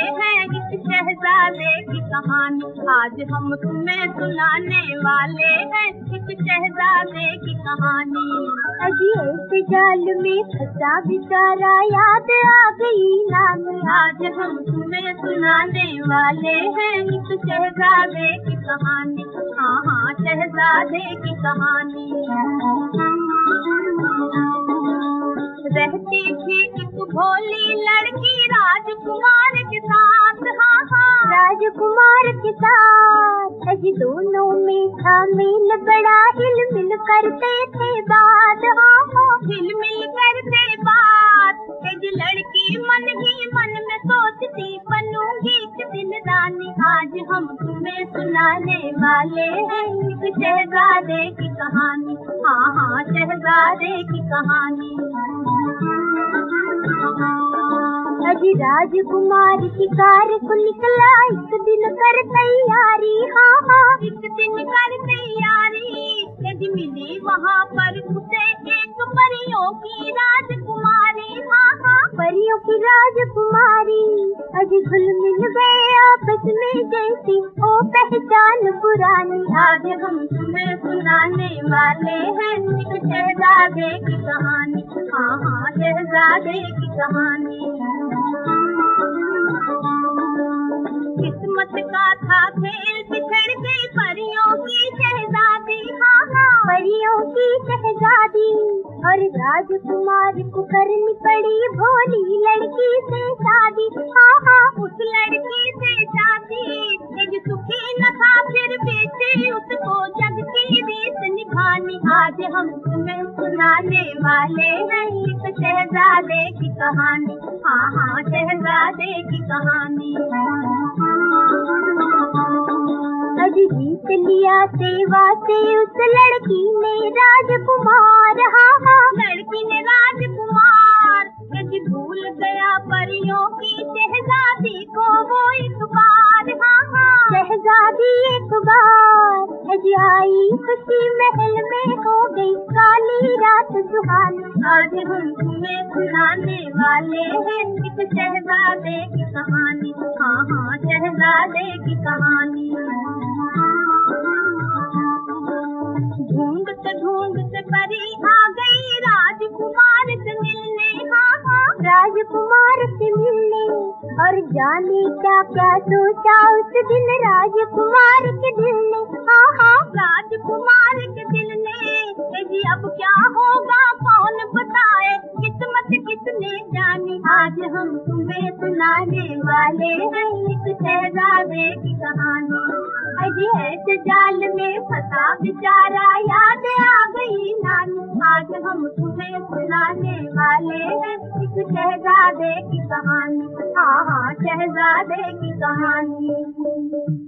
हैं एक शहजादे की कहानी। आज हम तुम्हें सुनाने वाले हैं एक शहजादे की कहानी। अजी ऐसे जाल में फंसा बेचारा याद आ गई नानी। आज हम तुम्हें सुनाने वाले हैं एक शहजादे की कहानी। हाँ हाँ, शहजादे की कहानी। रहती थी एक भोली लड़की राजकुमार के साथ। हाँ हाँ, राजकुमार के साथ अजी दोनों में था मेल बड़ा, हिल मिल करते थे बात। हाँ हाँ, हिल मिल करते बात। एक लड़की मन ही मन में सोचती बनूंगी एक दिन रानी। आज हम तुम्हें सुनाने वाले हैं एक शहजादे की कहानी। हाँ हाँ, शहजादे की कहानी। अजी राजकुमार शिकार को निकला एक दिन कर तैयारी। हाँ हाँ, एक दिन कर तैयारी। यदि मिली वहाँ पर उसे एक परियों की राजकुमारी। हाँ हाँ, परियों की राजकुमारी। अजी घुल मिल गए आपस में जैसी ओ पहचान पुरानी। आज हम तुम्हें सुनाने वाले हैं एक शहजादे की कहानी। हाँ हाँ, शहजादे की कहानी। किस्मत का था खेल बिछड़ गई परियों की शहजादी। हाँ हाँ, परियों की शहजादी और राजकुमार को करनी पड़ी भोली लड़की से शादी। हाँ हाँ, उस लड़की से शादी। एक सुखी न था फिर भी थी उसको जग की रीत निभानी। आज हम तुम्हें सुनाने वाले हैं एक शहजादे की कहानी। हाँ हाँ, शहजादे की कहानी। अजी जीत लिया सेवा से उस लड़की ने राजकुमार। हाँ हाँ, लड़की ने राजकुमार। यदि भूल गया परियों की शहजादी को वो एक बार। हाँ हाँ, शहजादी एक बार अजी आई खुशी महल में हो गई काली रात सुहानी। आज हम तुम्हें सुनाने वाले हैं एक शहजादे की कहानी। हाँ हाँ, शहजादे की कहानी। ढूंढते ढूंढते परी आ गई राजकुमार से मिलने। हाँ हाँ, राजकुमार से मिलने और जाने क्या क्या सोचा उस दिन राजकुमार के दिल ने। हाँ हाँ, राजकुमार के दिल ने जी अब क्या होगा कौन बताए, किस्मत किसने जानी। आज हम तुम्हें सुनाने वाले हैं एक शहजादे की कहानी। अजी ऐसे जाल में फंसा बेचारा याद आ गई नानी। आज हम तुम्हें सुनाने वाले हैं एक शहजादे की कहानी। हाँ हाँ, शहजादे की कहानी।